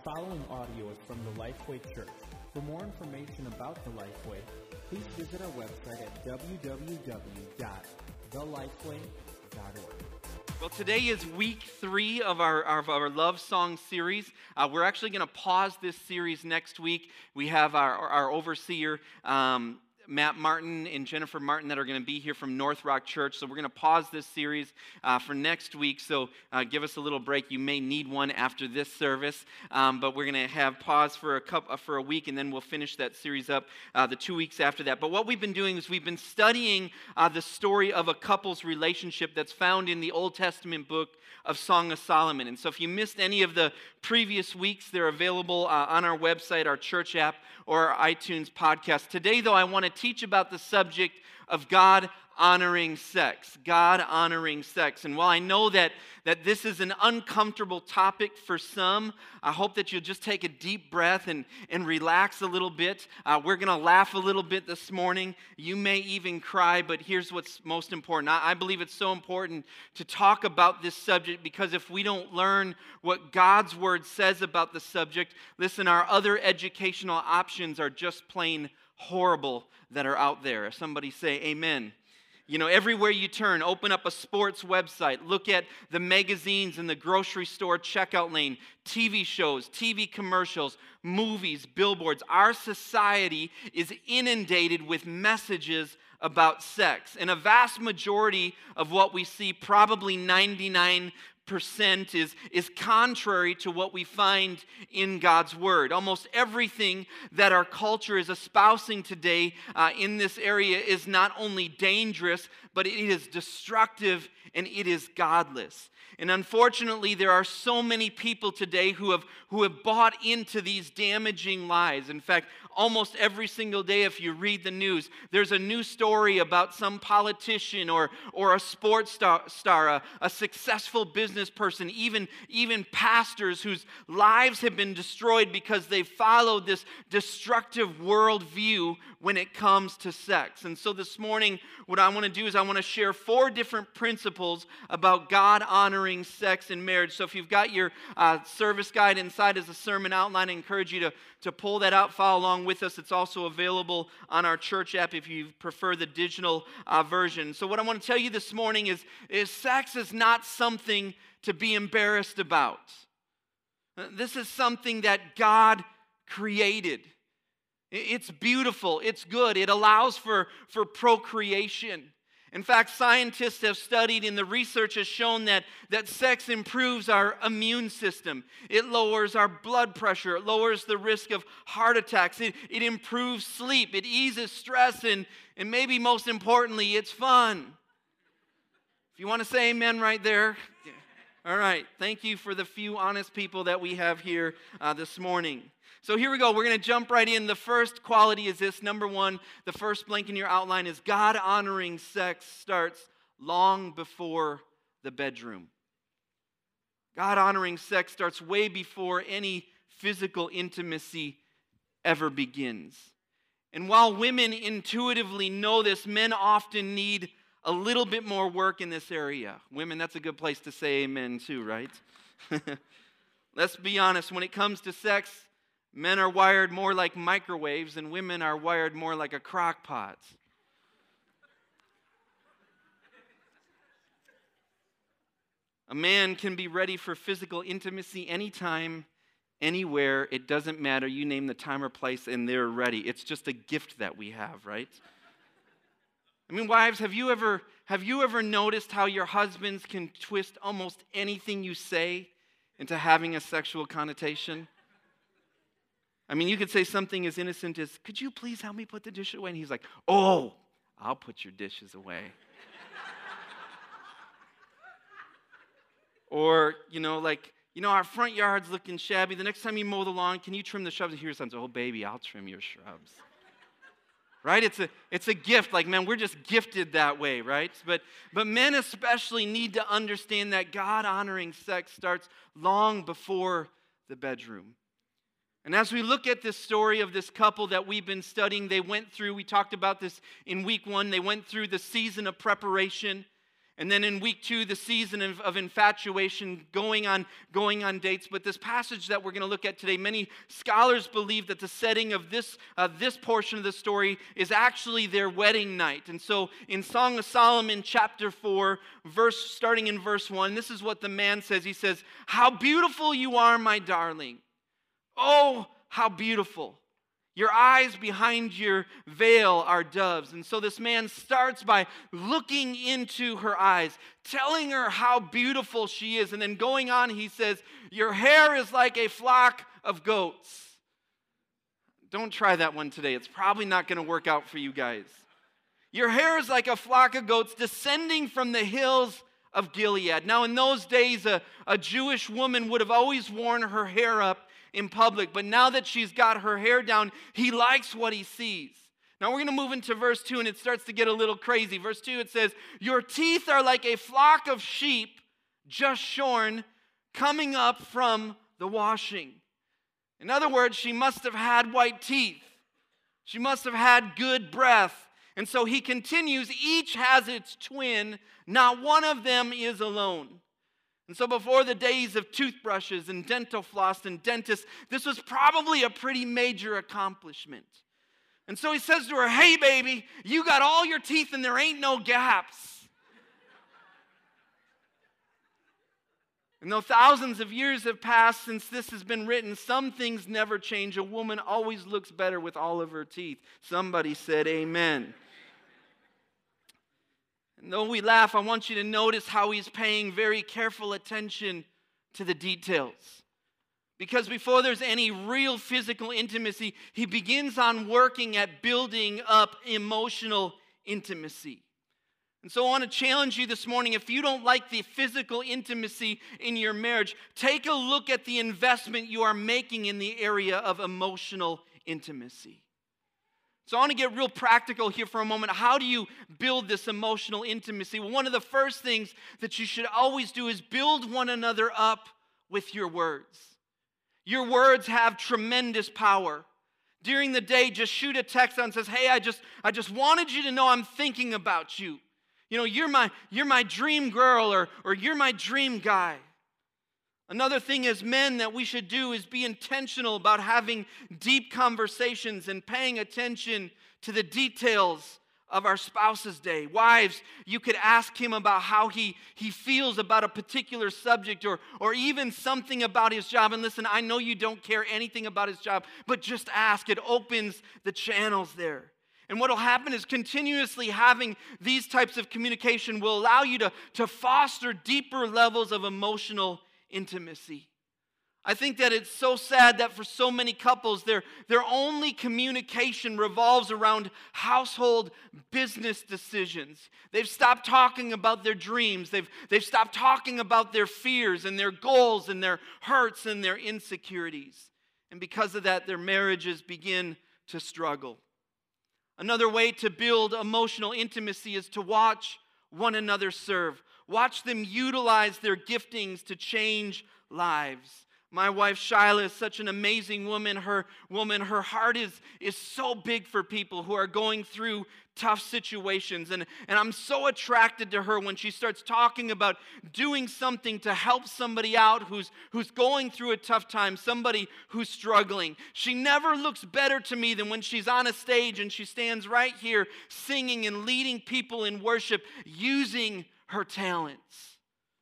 following audio is from the Lifeway Church. For more information about the Lifeway, please visit our website at www.thelifeway.org. Well, today is week 3 of our Love Song series. We're actually going to pause this series next week. We have our overseer, Matt Martin and Jennifer Martin, that are going to be here from North Rock Church. So we're going to pause this series for next week. So give us a little break. You may need one after this service, but we're going to have pause for a week, and then we'll finish that series up the 2 weeks after that. But what we've been doing is we've been studying the story of a couple's relationship that's found in the Old Testament book of Song of Solomon. And so if you missed any of the previous weeks, they're available on our website, our church app, or our iTunes podcast. Today, though, I want to teach about the subject of God honoring sex. God honoring sex. And while I know that this is an uncomfortable topic for some, I hope that you'll just take a deep breath and relax a little bit. We're going to laugh a little bit this morning. You may even cry, but here's what's most important. I believe it's so important to talk about this subject, because if we don't learn what God's Word says about the subject, listen, our other educational options are just plain horrible that are out there. Somebody say amen. You know, everywhere you turn, open up a sports website, look at the magazines in the grocery store checkout lane, TV shows, TV commercials, movies, billboards. Our society is inundated with messages about sex. And a vast majority of what we see, probably 99%, is contrary to what we find in God's Word. Almost everything that our culture is espousing today in this area is not only dangerous, but it is destructive and it is godless. And unfortunately, there are so many people today who have bought into these damaging lies. In fact, almost every single day, if you read the news, there's a new story about some politician or a sports star, a successful business person, even pastors whose lives have been destroyed because they followed this destructive worldview when it comes to sex. And so this morning, what I want to do is I want to share 4 different principles about God honoring sex and marriage. So if you've got your service guide inside as a sermon outline, I encourage you to pull that out, follow along with us. It's also available on our church app if you prefer the digital version. So what I want to tell you this morning is sex is not something to be embarrassed about. This is something that God created. It's beautiful, it's good, it allows for procreation. In fact, scientists have studied, and the research has shown that sex improves our immune system. It lowers our blood pressure. It lowers the risk of heart attacks. It improves sleep. It eases stress. And maybe most importantly, it's fun. If you want to say amen right there. All right. Thank you for the few honest people that we have here this morning. So here we go. We're going to jump right in. The first quality is this. Number 1, the first blank in your outline is God honoring sex starts long before the bedroom. God honoring sex starts way before any physical intimacy ever begins. And while women intuitively know this, men often need a little bit more work in this area. Women, that's a good place to say amen too, right? Let's be honest. When it comes to sex, men are wired more like microwaves and women are wired more like a crock pot. A man can be ready for physical intimacy anytime, anywhere. It doesn't matter. You name the time or place and they're ready. It's just a gift that we have, right? I mean, wives, have you ever noticed how your husbands can twist almost anything you say into having a sexual connotation? I mean, you could say something as innocent as, "Could you please help me put the dish away?" And he's like, "Oh, I'll put your dishes away." Or, our front yard's looking shabby. The next time you mow the lawn, can you trim the shrubs? And here's something, "Oh, baby, I'll trim your shrubs." Right? It's a gift. Like, man, we're just gifted that way, right? But men especially need to understand that God honoring sex starts long before the bedroom. And as we look at this story of this couple that we've been studying, we talked about this in week 1, they went through the season of preparation. And then in week 2, the season of infatuation, going on dates. But this passage that we're going to look at today, many scholars believe that the setting of this portion of the story is actually their wedding night. And so in Song of Solomon chapter 4, starting in verse 1, this is what the man says. He says, "How beautiful you are, my darling. Oh, how beautiful. Your eyes behind your veil are doves." And so this man starts by looking into her eyes, telling her how beautiful she is. And then going on, he says, "Your hair is like a flock of goats." Don't try that one today. It's probably not going to work out for you guys. "Your hair is like a flock of goats descending from the hills of Gilead." Now, in those days, a Jewish woman would have always worn her hair up in public, but now that she's got her hair down, he likes what he sees. Now we're going to move into verse 2, and it starts to get a little crazy. Verse 2, it says, "Your teeth are like a flock of sheep just shorn, coming up from the washing." In other words, she must have had white teeth. She must have had good breath. And so he continues, "Each has its twin, not one of them is alone." And so before the days of toothbrushes and dental floss and dentists, this was probably a pretty major accomplishment. And so he says to her, "Hey, baby, you got all your teeth and there ain't no gaps." And though thousands of years have passed since this has been written, some things never change. A woman always looks better with all of her teeth. Somebody said amen. And though we laugh, I want you to notice how he's paying very careful attention to the details. Because before there's any real physical intimacy, he begins on working at building up emotional intimacy. And so I want to challenge you this morning, if you don't like the physical intimacy in your marriage, take a look at the investment you are making in the area of emotional intimacy. So I want to get real practical here for a moment. How do you build this emotional intimacy? Well, one of the first things that you should always do is build one another up with your words. Your words have tremendous power. During the day, just shoot a text out and says, "Hey, I just wanted you to know I'm thinking about you. You know, you're my dream girl or you're my dream guy." Another thing as men that we should do is be intentional about having deep conversations and paying attention to the details of our spouse's day. Wives, you could ask him about how he feels about a particular subject or even something about his job. And listen, I know you don't care anything about his job, but just ask. It opens the channels there. And what will happen is continuously having these types of communication will allow you to foster deeper levels of emotional intimacy. I think that it's so sad that for so many couples, their only communication revolves around household business decisions. They've stopped talking about their dreams. They've stopped talking about their fears and their goals and their hurts and their insecurities. And because of that, their marriages begin to struggle. Another way to build emotional intimacy is to watch one another serve. Watch them utilize their giftings to change lives. My wife, Shyla, is such an amazing woman. Her heart is so big for people who are going through tough situations. And I'm so attracted to her when she starts talking about doing something to help somebody out who's going through a tough time, somebody who's struggling. She never looks better to me than when she's on a stage and she stands right here singing and leading people in worship using her talents.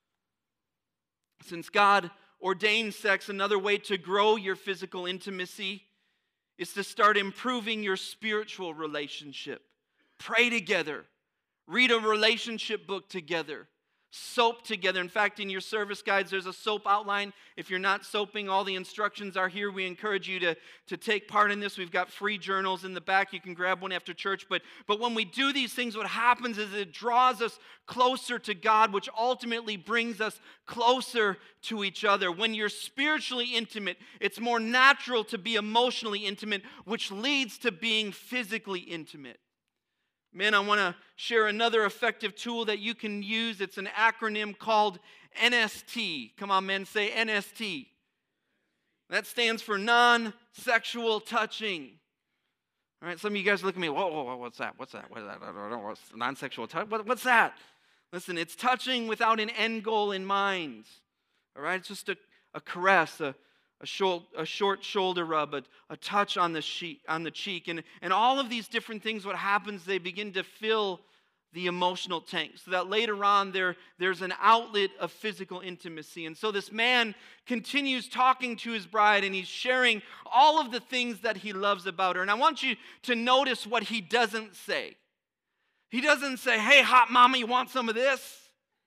Since God ordained sex, another way to grow your physical intimacy is to start improving your spiritual relationship. Pray together. Read a relationship book together. Soap together. In fact, in your service guides, there's a soap outline. If you're not soaping, all the instructions are here. We encourage you to take part in this. We've got free journals in the back. You can grab one after church. But when we do these things, what happens is it draws us closer to God, which ultimately brings us closer to each other. When you're spiritually intimate, it's more natural to be emotionally intimate, which leads to being physically intimate. Men, I want to share another effective tool that you can use. It's an acronym called NST. Come on, men, say NST. That stands for non-sexual touching. All right, some of you guys look at me, whoa, what's that? What's that? What is that? I don't know. What's non-sexual touch? What's that? Listen, it's touching without an end goal in mind. All right? It's just a caress, a short shoulder rub, a touch on the cheek. And all of these different things, what happens, they begin to fill the emotional tank, so that later on there's an outlet of physical intimacy. And so this man continues talking to his bride, and he's sharing all of the things that he loves about her. And I want you to notice what he doesn't say. He doesn't say, "Hey, hot mama, you want some of this?"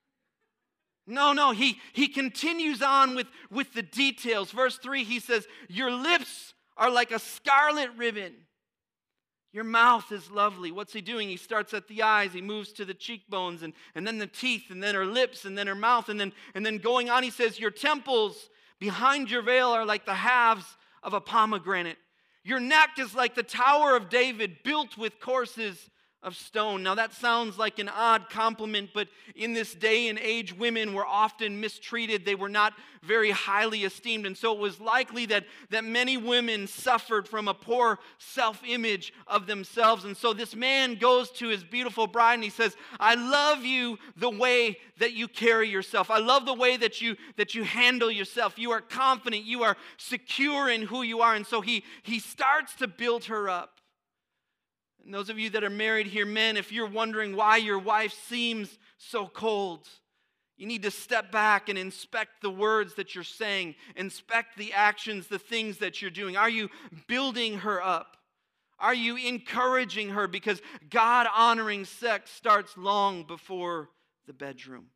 No, he continues on with the details. Verse 3, he says, "Your lips are like a scarlet ribbon. Your mouth is lovely." What's he doing? He starts at the eyes, he moves to the cheekbones, and then the teeth, and then her lips, and then her mouth, and then going on, he says, "Your temples behind your veil are like the halves of a pomegranate. Your neck is like the Tower of David, built with courses of stone." Now that sounds like an odd compliment, but in this day and age, women were often mistreated. They were not very highly esteemed. And so it was likely that many women suffered from a poor self-image of themselves. And so this man goes to his beautiful bride and he says, "I love you the way that you carry yourself. I love the way that you handle yourself. You are confident. You are secure in who you are." And so he starts to build her up. And those of you that are married here, men, if you're wondering why your wife seems so cold, you need to step back and inspect the words that you're saying, inspect the actions, the things that you're doing. Are you building her up? Are you encouraging her? Because God-honoring sex starts long before the bedroom.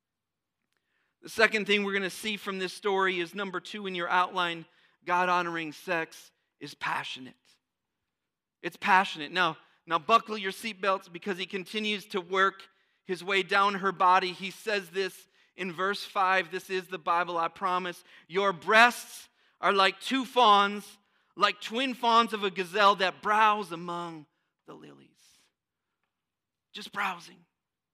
The second thing we're going to see from this story is number 2 in your outline. God-honoring sex is passionate. It's passionate. Now buckle your seatbelts, because he continues to work his way down her body. He says this in verse 5. This is the Bible, I promise. "Your breasts are like 2 fawns, like twin fawns of a gazelle that browse among the lilies." Just browsing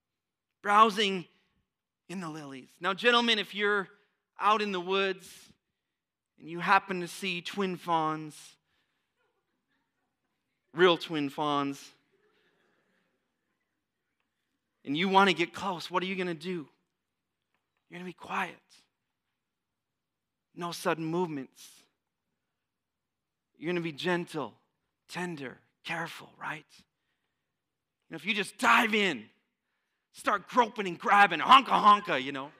in the lilies. Now, gentlemen, if you're out in the woods and you happen to see twin fawns, real twin fawns, and you want to get close, what are you going to do? You're going to be quiet. No sudden movements. You're going to be gentle, tender, careful, right? If you just dive in, start groping and grabbing, honka,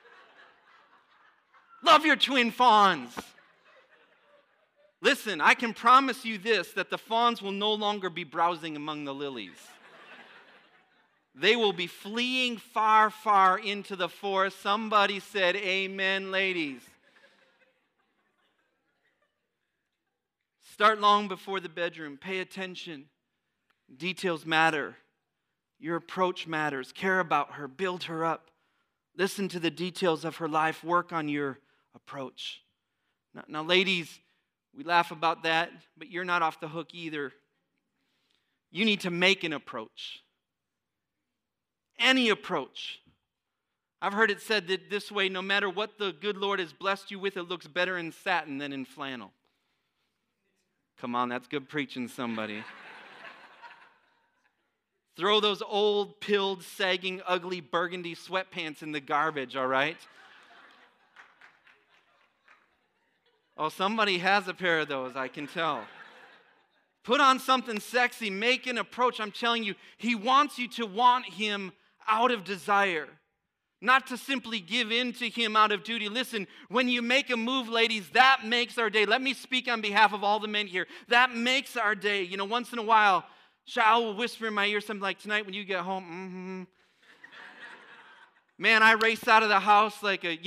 Love your twin fawns. Listen, I can promise you this, that the fawns will no longer be browsing among the lilies. They will be fleeing far, far into the forest. Somebody said amen, ladies. Start long before the bedroom. Pay attention. Details matter. Your approach matters. Care about her. Build her up. Listen to the details of her life. Work on your approach. Now, ladies, we laugh about that, but you're not off the hook either. You need to make an approach. Any approach. I've heard it said that this way, no matter what the good Lord has blessed you with, it looks better in satin than in flannel. Come on, that's good preaching, somebody. Throw those old, pilled, sagging, ugly burgundy sweatpants in the garbage, all right? Oh, somebody has a pair of those, I can tell. Put on something sexy, make an approach. I'm telling you, he wants you to want him out of desire, not to simply give in to him out of duty. Listen, when you make a move, ladies, that makes our day. Let me speak on behalf of all the men here. That makes our day. Once in a while, Shal will whisper in my ear something like, "Tonight when you get home, Man, I race out of the house like a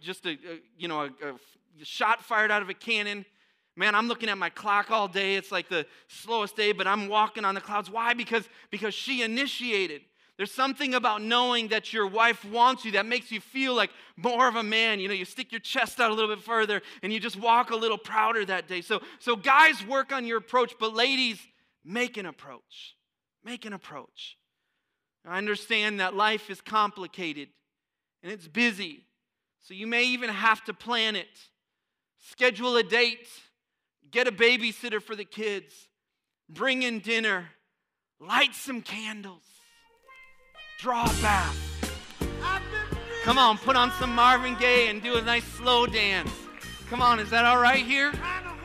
shot fired out of a cannon. Man, I'm looking at my clock all day. It's like the slowest day, but I'm walking on the clouds. Why? Because she initiated. There's something about knowing that your wife wants you that makes you feel like more of a man. You stick your chest out a little bit further and you just walk a little prouder that day. So guys, work on your approach, but ladies, make an approach. Make an approach. I understand that life is complicated and it's busy, so you may even have to plan it. Schedule a date. Get a babysitter for the kids. Bring in dinner. Light some candles. Draw a bath. Come on, put on some Marvin Gaye and do a nice slow dance. Come on, is that all right here?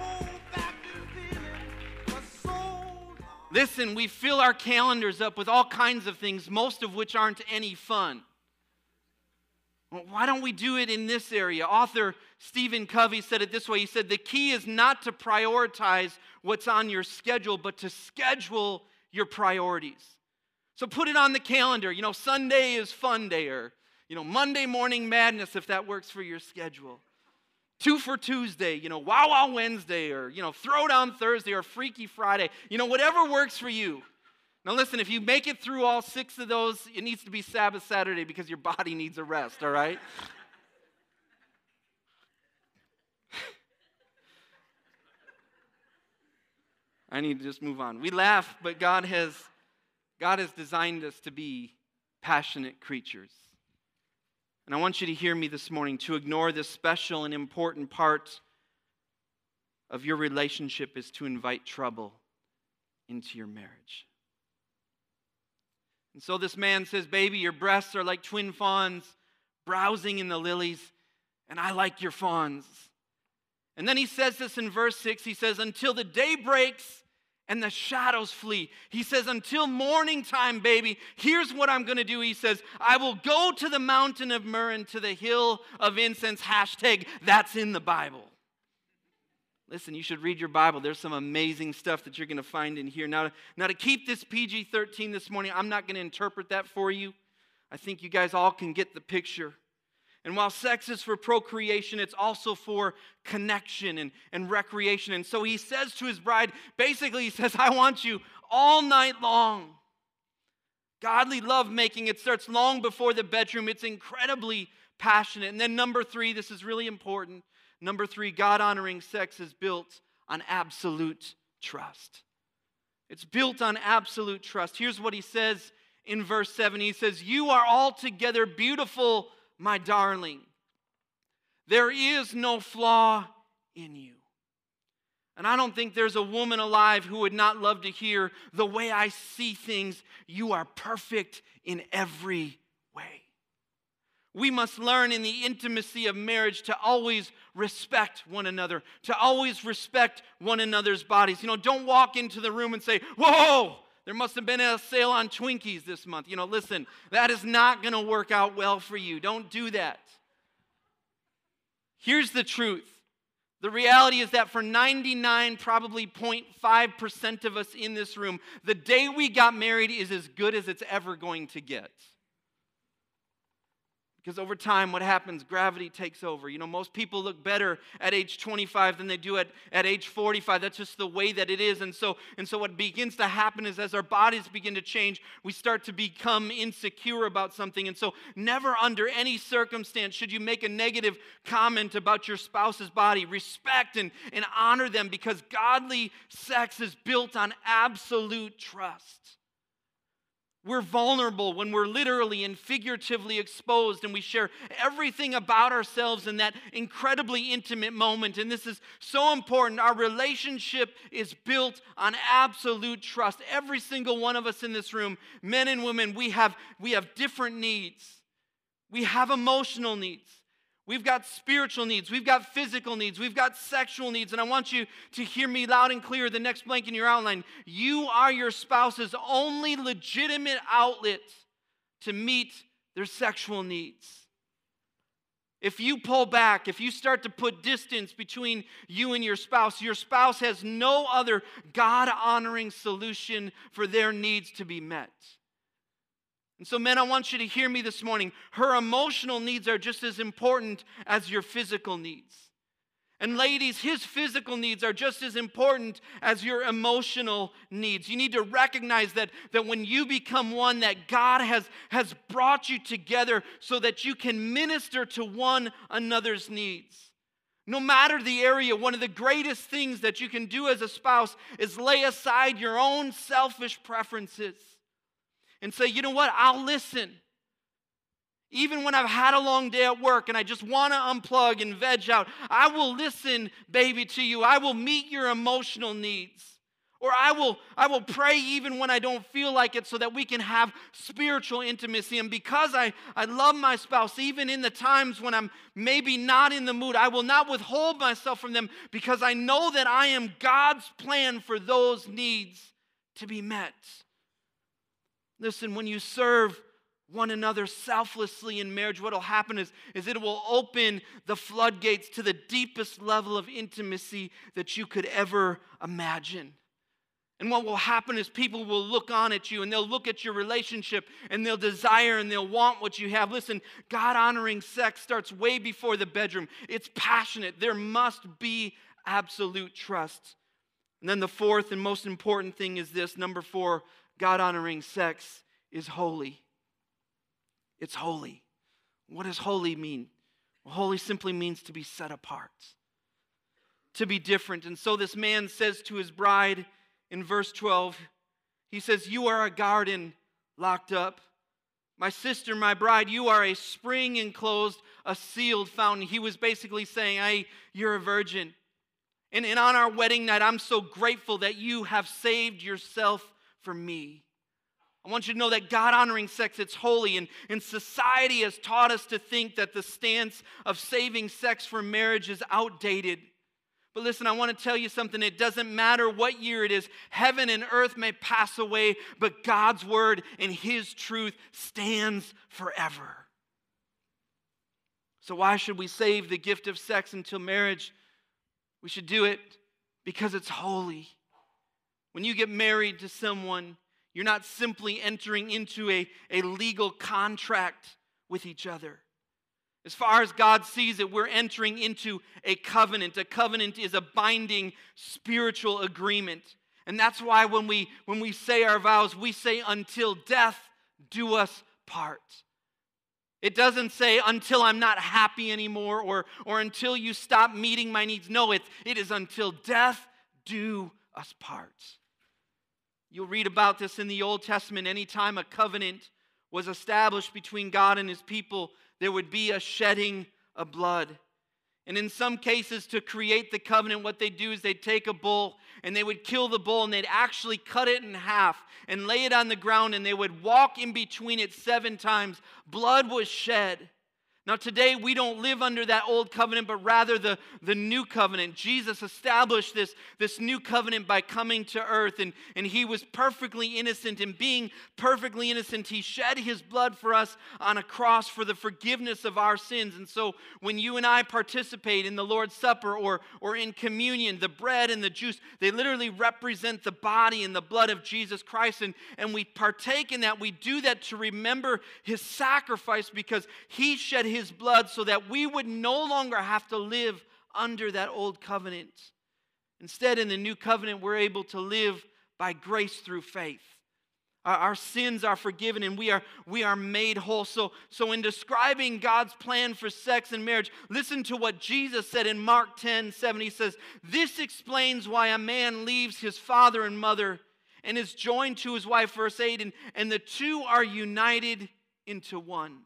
Listen, we fill our calendars up with all kinds of things, most of which aren't any fun. Well, why don't we do it in this area? Author Stephen Covey said it this way. He said, the key is not to prioritize what's on your schedule, but to schedule your priorities. So put it on the calendar. Sunday is fun day, or, Monday morning madness, if that works for your schedule. 2 for Tuesday, Wow Wow Wednesday, or, Throwdown Thursday, or Freaky Friday. Whatever works for you. Now listen, if you make it through all 6 of those, it needs to be Sabbath Saturday because your body needs a rest, all right? I need to just move on. We laugh, but God has designed us to be passionate creatures. And I want you to hear me this morning. To ignore this special and important part of your relationship is to invite trouble into your marriage. And so this man says, baby, your breasts are like twin fawns browsing in the lilies, and I like your fawns. And then he says this in verse 6. He says, until the day breaks and the shadows flee. He says, until morning time, baby, here's what I'm going to do. He says, I will go to the mountain of myrrh and to the hill of incense. Hashtag, that's in the Bible. Listen, you should read your Bible. There's some amazing stuff that you're going to find in here. Now to keep this PG-13 this morning, I'm not going to interpret that for you. I think you guys all can get the picture. And while sex is for procreation, it's also for connection and recreation. And so he says to his bride, basically he says, I want you all night long. Godly lovemaking, it starts long before the bedroom. It's incredibly passionate. And then number 3, this is really important. Number 3, God-honoring sex is built on absolute trust. It's built on absolute trust. Here's what he says in verse 7. He says, you are altogether beautiful, my darling. There is no flaw in you. And I don't think there's a woman alive who would not love to hear, the way I see things, you are perfect in every way. We must learn in the intimacy of marriage to always respect one another, to always respect one another's bodies. Don't walk into the room and say, whoa, there must have been a sale on Twinkies this month. Listen, that is not going to work out well for you. Don't do that. Here's the truth. The reality is that for 99, probably 0.5% of us in this room, the day we got married is as good as it's ever going to get. Because over time, what happens? Gravity takes over. Most people look better at age 25 than they do at age 45. That's just the way that it is. And so what begins to happen is as our bodies begin to change, we start to become insecure about something. And so never under any circumstance should you make a negative comment about your spouse's body. Respect and honor them, because godly sex is built on absolute trust. We're vulnerable when we're literally and figuratively exposed, and we share everything about ourselves in that incredibly intimate moment. And this is so important. Our relationship is built on absolute trust. Every single one of us in this room, men and women, we have different needs. We have emotional needs. We've got spiritual needs. We've got physical needs. We've got sexual needs. And I want you to hear me loud and clear. The next blank in your outline. You are your spouse's only legitimate outlet to meet their sexual needs. If you pull back, if you start to put distance between you and your spouse has no other God-honoring solution for their needs to be met. And so, men, I want you to hear me this morning. Her emotional needs are just as important as your physical needs. And ladies, his physical needs are just as important as your emotional needs. You need to recognize that when you become one, that God has brought you together so that you can minister to one another's needs. No matter the area, one of the greatest things that you can do as a spouse is lay aside your own selfish preferences and say, you know what, I'll listen. Even when I've had a long day at work and I just want to unplug and veg out, I will listen, baby, to you. I will meet your emotional needs. Or I will pray even when I don't feel like it so that we can have spiritual intimacy. And because I love my spouse, even in the times when I'm maybe not in the mood, I will not withhold myself from them because I know that I am God's plan for those needs to be met. Listen, when you serve one another selflessly in marriage, what will happen is it will open the floodgates to the deepest level of intimacy that you could ever imagine. And what will happen is people will look on at you and they'll look at your relationship and they'll desire and they'll want what you have. Listen, God-honoring sex starts way before the bedroom. It's passionate. There must be absolute trust. And then the fourth and most important thing is this. Number 4, God-honoring sex is holy. It's holy. What does holy mean? Well, holy simply means to be set apart, to be different. And so this man says to his bride, in verse 12, he says, "You are a garden locked up. My sister, my bride, you are a spring enclosed, a sealed fountain." He was basically saying, "Hey, you're a virgin. And on our wedding night, I'm so grateful that you have saved yourself for me." I want you to know that God-honoring sex, it's holy. And society has taught us to think that the stance of saving sex for marriage is outdated. But listen, I want to tell you something. It doesn't matter what year it is. Heaven and earth may pass away, but God's word and his truth stands forever. So why should we save the gift of sex until marriage? We should do it because it's holy. When you get married to someone, you're not simply entering into a legal contract with each other. As far as God sees it, we're entering into a covenant. A covenant is a binding spiritual agreement. And that's why when we say our vows, we say, "Until death do us part." It doesn't say, "Until I'm not happy anymore," or "Until you stop meeting my needs." No, it is "Until death do us part." You'll read about this in the Old Testament. Anytime a covenant was established between God and his people, there would be a shedding of blood. And in some cases, to create the covenant, what they'd do is they'd take a bull and they would kill the bull and they'd actually cut it in half and lay it on the ground and they would walk in between it 7 times. Blood was shed. Now today we don't live under that old covenant, but rather the new covenant. Jesus established this new covenant by coming to earth, and he was perfectly innocent. And being perfectly innocent, he shed his blood for us on a cross for the forgiveness of our sins. And so when you and I participate in the Lord's Supper or in communion, the bread and the juice, they literally represent the body and the blood of Jesus Christ. And we partake in that. We do that to remember his sacrifice because he shed his blood so that we would no longer have to live under that old covenant. Instead, in the new covenant, we're able to live by grace through faith. Our sins are forgiven and we are made whole. So in describing God's plan for sex and marriage, listen to what Jesus said in Mark 10:7. He says, "This explains why a man leaves his father and mother and is joined to his wife," verse 8, "and the two are united into one."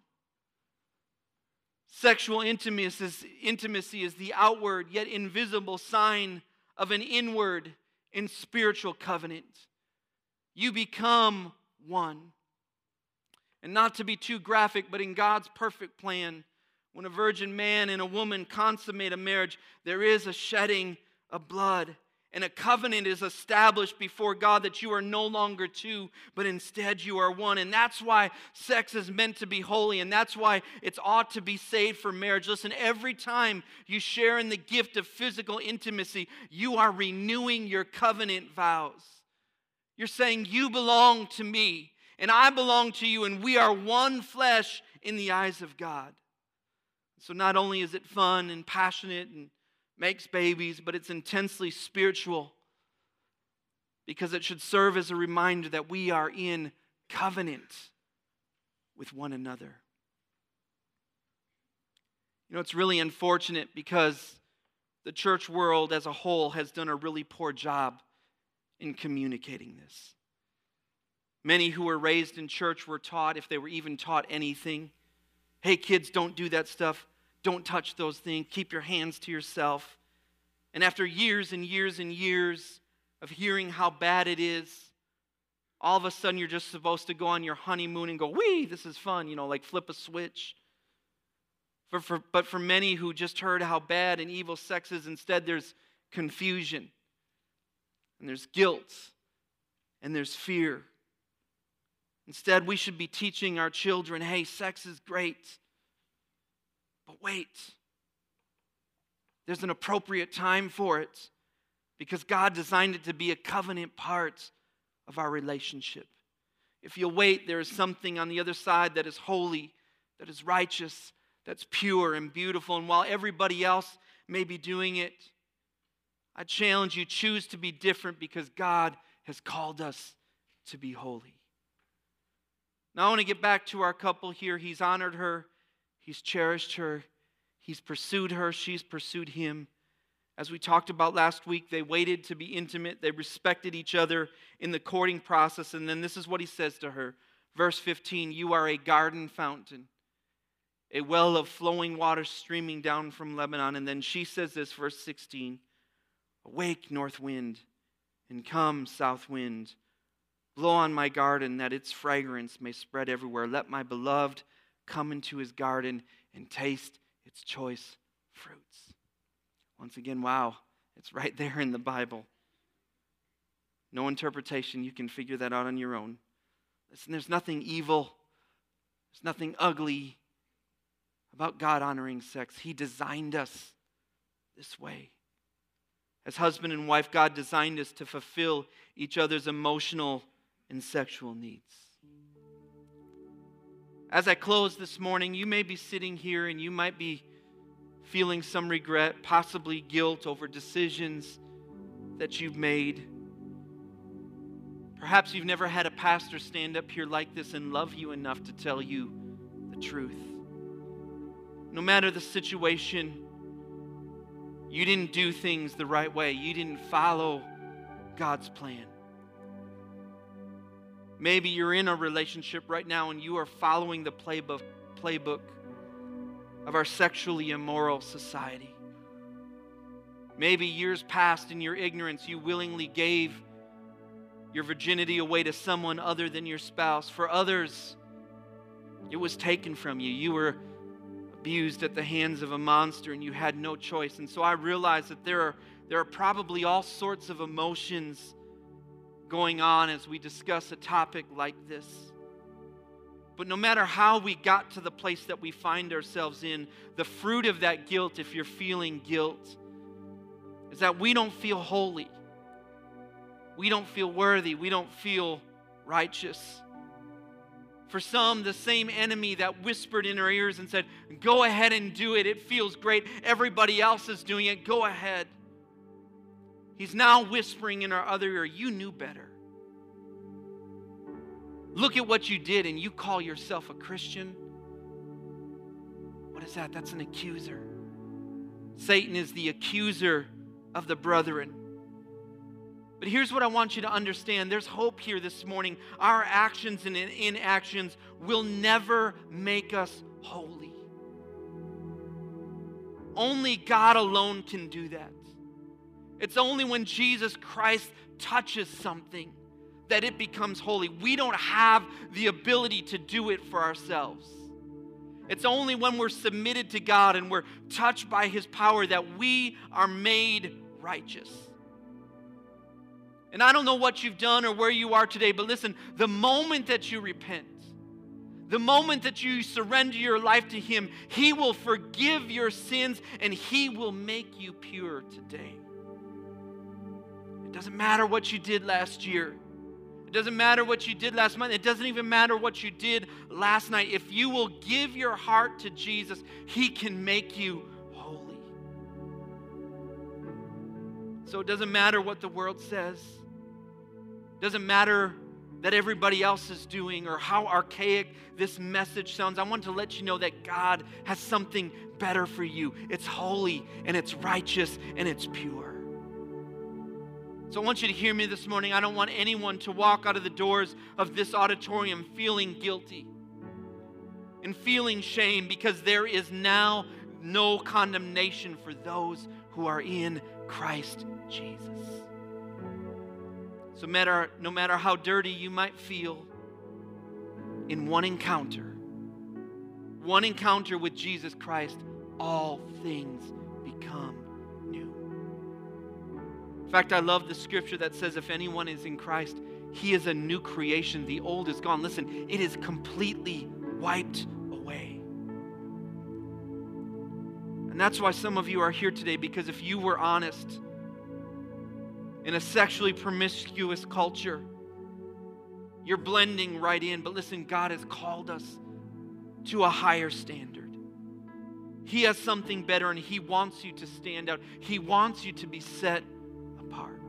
Sexual intimacy is the outward yet invisible sign of an inward and spiritual covenant. You become one. And not to be too graphic, but in God's perfect plan, when a virgin man and a woman consummate a marriage, there is a shedding of blood. And a covenant is established before God that you are no longer two, but instead you are one. And that's why sex is meant to be holy, and that's why it ought to be saved for marriage. Listen, every time you share in the gift of physical intimacy, you are renewing your covenant vows. You're saying, "You belong to me, and I belong to you, and we are one flesh in the eyes of God." So not only is it fun and passionate and makes babies, but it's intensely spiritual because it should serve as a reminder that we are in covenant with one another. You know, it's really unfortunate because the church world as a whole has done a really poor job in communicating this. Many who were raised in church were taught, if they were even taught anything, "Hey kids, don't do that stuff. Don't touch those things. Keep your hands to yourself." And after years and years and years of hearing how bad it is. All of a sudden, you're just supposed to go on your honeymoon and go, wee, this is fun, like flip a switch. But for many who just heard how bad and evil sex is, instead there's confusion, and there's guilt, and there's fear. Instead, we should be teaching our children, hey, sex is great, but wait. There's an appropriate time for it because God designed it to be a covenant part of our relationship. If you'll wait, there is something on the other side that is holy, that is righteous, that's pure and beautiful. And while everybody else may be doing it, I challenge you, choose to be different because God has called us to be holy. Now I want to get back to our couple here. He's honored her. He's cherished her. He's pursued her. She's pursued him. As we talked about last week, they waited to be intimate. They respected each other in the courting process. And then this is what he says to her. Verse 15, you are a garden fountain, a well of flowing water streaming down from Lebanon. And then she says this, verse 16, awake, north wind, and come, south wind. Blow on my garden that its fragrance may spread everywhere. Let my beloved come into his garden and taste its choice fruits. Once again, wow, it's right there in the Bible. No interpretation. You can figure that out on your own. Listen, there's nothing evil, there's nothing ugly about God honoring sex. He designed us this way. As husband and wife, God designed us to fulfill each other's emotional and sexual needs. As I close this morning, you may be sitting here and you might be feeling some regret, possibly guilt over decisions that you've made. Perhaps you've never had a pastor stand up here like this and love you enough to tell you the truth. No matter the situation, you didn't do things the right way. You didn't follow God's plan. Maybe you're in a relationship right now and you are following the playbook of our sexually immoral society. Maybe years past in your ignorance, you willingly gave your virginity away to someone other than your spouse. For others, it was taken from you. You were abused at the hands of a monster and you had no choice. And so I realize that there are probably all sorts of emotions going on as we discuss a topic like this. But no matter how we got to the place that we find ourselves in, the fruit of that guilt, if you're feeling guilt, is that we don't feel holy. We don't feel worthy. We don't feel righteous. For some, the same enemy that whispered in our ears and said, go ahead and do it. It feels great. Everybody else is doing it. Go ahead. He's now whispering in our other ear, you knew better. Look at what you did and you call yourself a Christian. What is that? That's an accuser. Satan is the accuser of the brethren. But here's what I want you to understand. There's hope here this morning. Our actions and inactions will never make us holy. Only God alone can do that. It's only when Jesus Christ touches something that it becomes holy. We don't have the ability to do it for ourselves. It's only when we're submitted to God and we're touched by His power that we are made righteous. And I don't know what you've done or where you are today, but listen, the moment that you repent, the moment that you surrender your life to Him, He will forgive your sins and He will make you pure today. It doesn't matter what you did last year. It doesn't matter what you did last month. It doesn't even matter what you did last night. If you will give your heart to Jesus, He can make you holy. So it doesn't matter what the world says. It doesn't matter that everybody else is doing or how archaic this message sounds. I want to let you know that God has something better for you. It's holy and it's righteous and it's pure. So I want you to hear me this morning. I don't want anyone to walk out of the doors of this auditorium feeling guilty and feeling shame, because there is now no condemnation for those who are in Christ Jesus. So no matter how dirty you might feel, in one encounter with Jesus Christ, all things become new. In fact, I love the scripture that says if anyone is in Christ, he is a new creation. The old is gone. Listen, it is completely wiped away. And that's why some of you are here today, because if you were honest, in a sexually promiscuous culture, you're blending right in. But listen, God has called us to a higher standard. He has something better, and He wants you to stand out. He wants you to be set apart.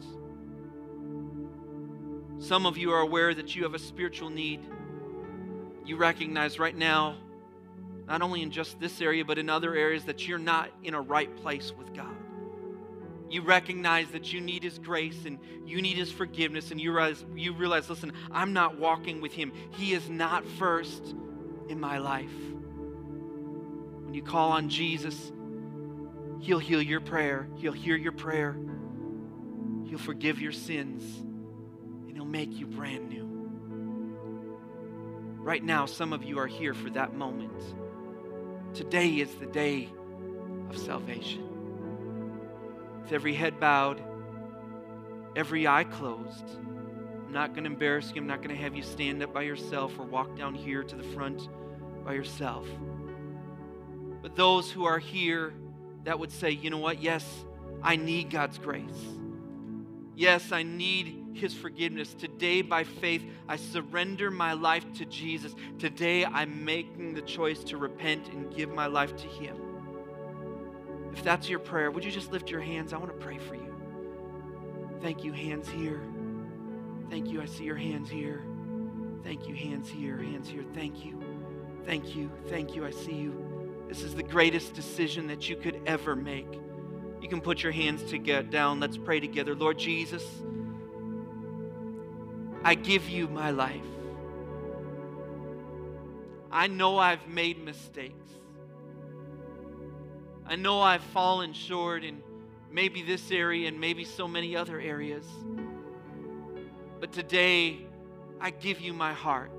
Some of you are aware that you have a spiritual need. You recognize right now, not only in just this area, but in other areas, that you're not in a right place with God. You recognize that you need His grace and you need His forgiveness, and you realize, listen, I'm not walking with Him. He is not first in my life. When you call on Jesus, He'll heal your prayer. He'll hear your prayer. He'll forgive your sins, and He'll make you brand new. Right now, some of you are here for that moment. Today is the day of salvation. With every head bowed, every eye closed, I'm not going to embarrass you. I'm not going to have you stand up by yourself or walk down here to the front by yourself. But those who are here that would say, you know what? Yes, I need God's grace. Yes, I need His forgiveness. Today, by faith, I surrender my life to Jesus. Today, I'm making the choice to repent and give my life to Him. If that's your prayer, would you just lift your hands? I want to pray for you. Thank you, hands here. Thank you. I see your hands here. Thank you, hands here, hands here. Thank you. Thank you. Thank you. I see you. This is the greatest decision that you could ever make. You can put your hands down. Let's pray together. Lord Jesus, I give you my life. I know I've made mistakes. I know I've fallen short in maybe this area and maybe so many other areas. But today, I give you my heart.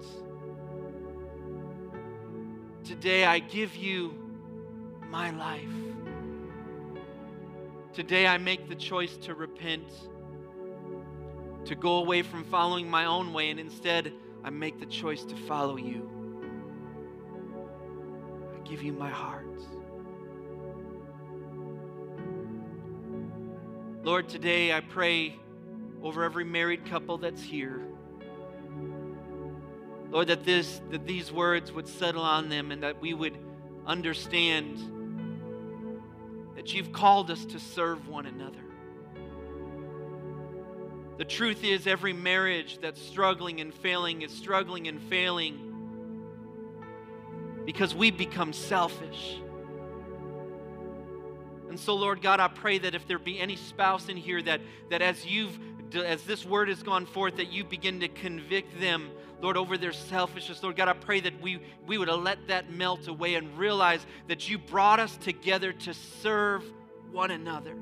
Today, I give you my life. Today, I make the choice to repent, to go away from following my own way, and instead, I make the choice to follow you. I give you my heart. Lord, today I pray over every married couple that's here. Lord, that these words would settle on them, and that we would understand that you've called us to serve one another. The truth is, every marriage that's struggling and failing is struggling and failing because we become selfish. And so, Lord God, I pray that if there be any spouse in here that as this word has gone forth, that you begin to convict them, Lord, over their selfishness. Lord God, I pray that we would let that melt away and realize that you brought us together to serve one another.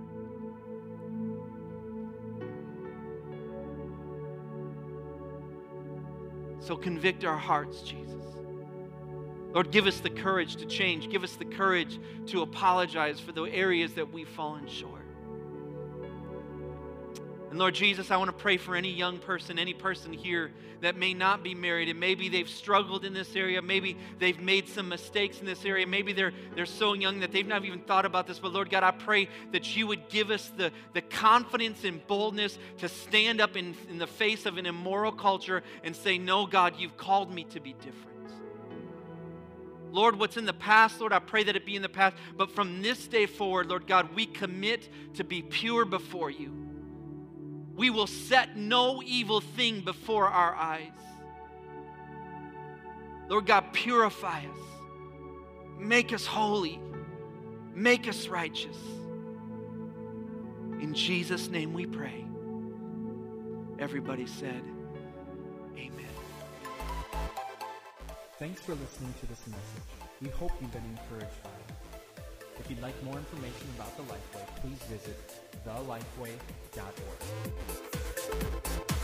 So convict our hearts, Jesus. Lord, give us the courage to change. Give us the courage to apologize for the areas that we've fallen short. And Lord Jesus, I want to pray for any young person, any person here that may not be married, and maybe they've struggled in this area, maybe they've made some mistakes in this area, maybe they're so young that they've not even thought about this. But Lord God, I pray that you would give us the confidence and boldness to stand up in the face of an immoral culture and say, no, God, you've called me to be different. Lord, what's in the past, Lord, I pray that it be in the past. But from this day forward, Lord God, we commit to be pure before you. We will set no evil thing before our eyes. Lord God, purify us. Make us holy. Make us righteous. In Jesus' name we pray. Everybody said, amen. Thanks for listening to this message. We hope you've been encouraged by it. If you'd like more information about the Lifeway, please visit thelifeway.org.